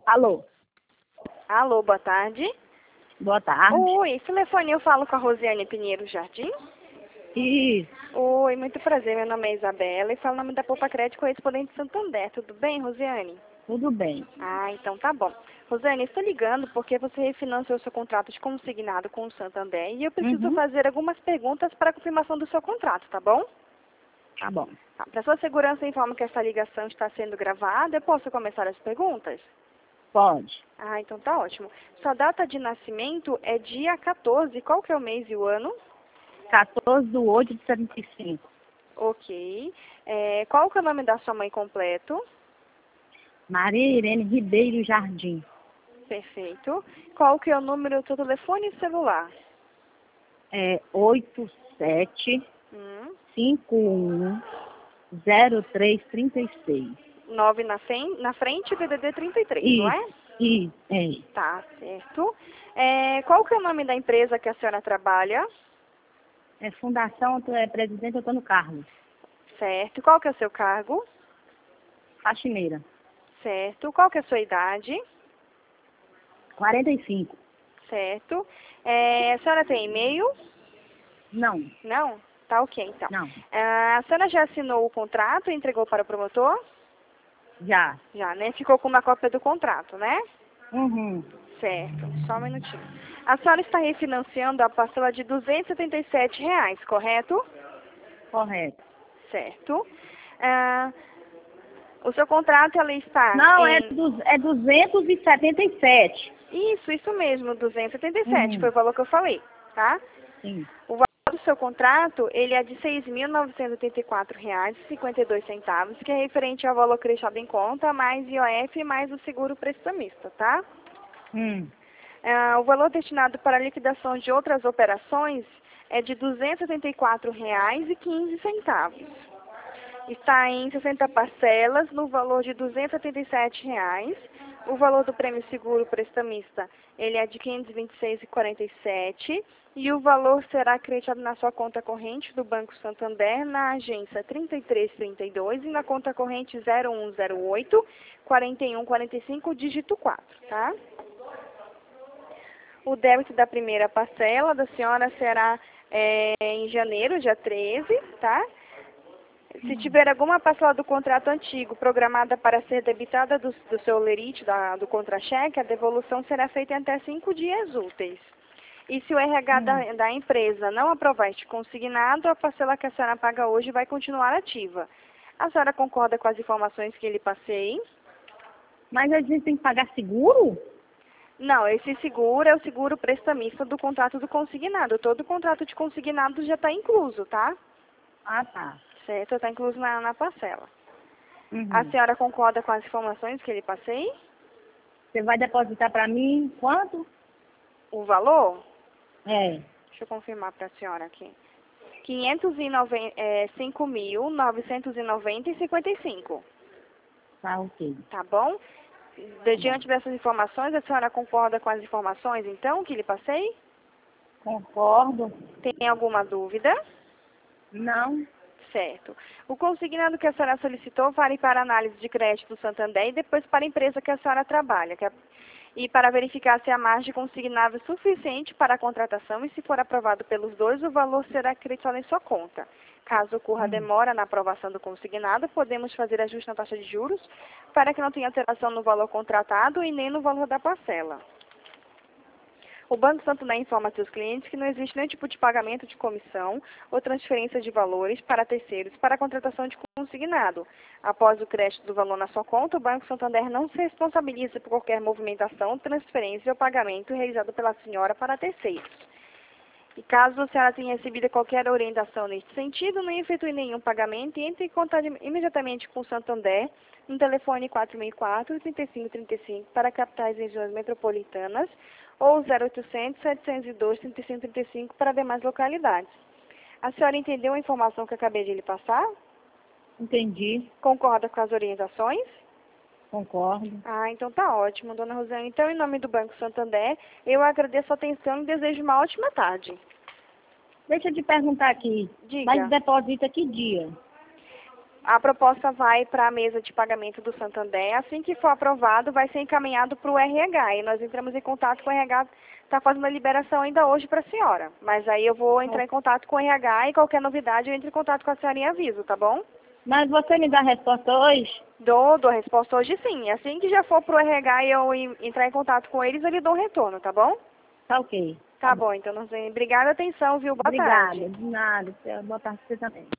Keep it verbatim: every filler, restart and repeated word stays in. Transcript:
Alô? Alô, boa tarde. Boa tarde. Oi, esse telefone eu falo com a Rosiane Pinheiro Jardim? Isso. Oi, muito prazer, meu nome é Isabela e falo o nome da Poupa Crédito Correspondente Santander. Tudo bem, Rosiane? Tudo bem. Ah, então tá bom. Rosiane, estou ligando porque você refinanciou seu contrato de consignado com o Santander e eu preciso Uhum. fazer algumas perguntas para a confirmação do seu contrato, tá bom? Tá bom. Tá. Para sua segurança, eu informo que essa ligação está sendo gravada. Eu posso começar as perguntas? Pode. Ah, então tá ótimo. Sua data de nascimento é dia quatorze. Qual que é o mês e o ano? quatorze de oito de setenta e cinco. Ok. É, qual que é o nome da sua mãe completo? Maria Irene Ribeiro Jardim. Perfeito. Qual que é o número do seu telefone celular? É oito sete Hum. cinco um zero três três seis. nove na, frente, na frente, D D D trinta e três, não é? Isso. Isso. É. Tá, certo. É, qual que é o nome da empresa que a senhora trabalha? É Fundação é, Presidente Antônio Carlos. Certo. Qual que é o seu cargo? Faxineira. Certo. Qual que é a sua idade? quarenta e cinco. Certo. É, a senhora tem e-mail? Não. Não? Tá ok, então. Não. Ah, a senhora já assinou o contrato e entregou para o promotor? Já. Já, né? Ficou com uma cópia do contrato, né? Uhum. Certo. Só um minutinho. A senhora está refinanciando a parcela de duzentos e setenta e sete reais, correto? Correto. Certo. Ah, o seu contrato, ela está Não, é, em... du é duzentos e setenta e sete. Isso, isso mesmo, duzentos e setenta e sete, foi Uhum. o valor que eu falei, tá? Sim. O valor do seu contrato, ele é de seis mil novecentos e oitenta e quatro reais e cinquenta e dois centavos, que é referente ao valor acrescido em conta, mais I O F, mais o seguro prestamista, tá? Hum. Ah, o valor destinado para a liquidação de outras operações é de duzentos e setenta e quatro reais e quinze centavos. Está em sessenta parcelas, no valor de duzentos e setenta e sete reais. O valor do prêmio seguro prestamista, ele é de quinhentos e vinte e seis reais e quarenta e sete centavos. E o valor será acreditado na sua conta corrente do Banco Santander, na agência trinta e três trinta e dois e na conta corrente zero um zero oito, quarenta e um quarenta e cinco, dígito quatro, tá? O débito da primeira parcela da senhora será é, em janeiro, dia treze, tá? Se tiver alguma parcela do contrato antigo programada para ser debitada do, do seu lerite, da, do contra-cheque, a devolução será feita em até cinco dias úteis. E se o R H da, Hum. da empresa não aprovar este consignado, a parcela que a senhora paga hoje vai continuar ativa. A senhora concorda com as informações que lhe passei? Mas a gente tem que pagar seguro? Não, esse seguro é o seguro prestamista do contrato do consignado. Todo contrato de consignado já está incluso, tá? Ah, tá. Certo, está incluso na, na parcela. A Uhum. senhora concorda com as informações que lhe passei? Você vai depositar para mim quanto? O valor? É. Deixa eu confirmar para a senhora aqui. quinhentos e cinco mil, novecentos e noventa e cinquenta e cinco. Tá ok. Tá bom? De, Tá bom. diante dessas informações, a senhora concorda com as informações, então, que lhe passei? Concordo. Tem alguma dúvida? Não. Certo. O consignado que a senhora solicitou vale para análise de crédito do Santander e depois para a empresa que a senhora trabalha. Que é, e para verificar se a margem consignável é suficiente para a contratação e se for aprovado pelos dois, o valor será acreditado em sua conta. Caso ocorra Hum. demora na aprovação do consignado, podemos fazer ajuste na taxa de juros para que não tenha alteração no valor contratado e nem no valor da parcela. O Banco Santander informa a seus clientes que não existe nenhum tipo de pagamento de comissão ou transferência de valores para terceiros para a contratação de consignado. Após o crédito do valor na sua conta, o Banco Santander não se responsabiliza por qualquer movimentação, transferência ou pagamento realizado pela senhora para terceiros. E caso a senhora tenha recebido qualquer orientação neste sentido, não efetue nenhum pagamento e entre em contato imediatamente com o Santander no telefone quatro seis quatro, três cinco três cinco para capitais e regiões metropolitanas ou zero oitocentos, setecentos e dois, trinta e cinco trinta e cinco para demais localidades. A senhora entendeu a informação que eu acabei de lhe passar? Entendi. Concorda com as orientações? Concordo. Ah, então tá ótimo, dona Rosane. Então, em nome do Banco Santander, eu agradeço a atenção e desejo uma ótima tarde. Deixa eu te perguntar aqui. Mas Diga. deposita que dia? A proposta vai para a mesa de pagamento do Santander. Assim que for aprovado, vai ser encaminhado para o R H. E nós entramos em contato com o R H, está fazendo a liberação ainda hoje para a senhora. Mas aí eu vou entrar em contato com o R H e qualquer novidade eu entro em contato com a senhora e aviso, tá bom? Mas você me dá a resposta hoje? Dou, dou a resposta hoje sim. Assim que já for para o R H e eu en- entrar em contato com eles, eles dão um retorno, tá bom? Tá ok. Tá bom, então, nós... obrigada, atenção, viu? Boa Obrigada. tarde. De nada. Boa tarde pra você também.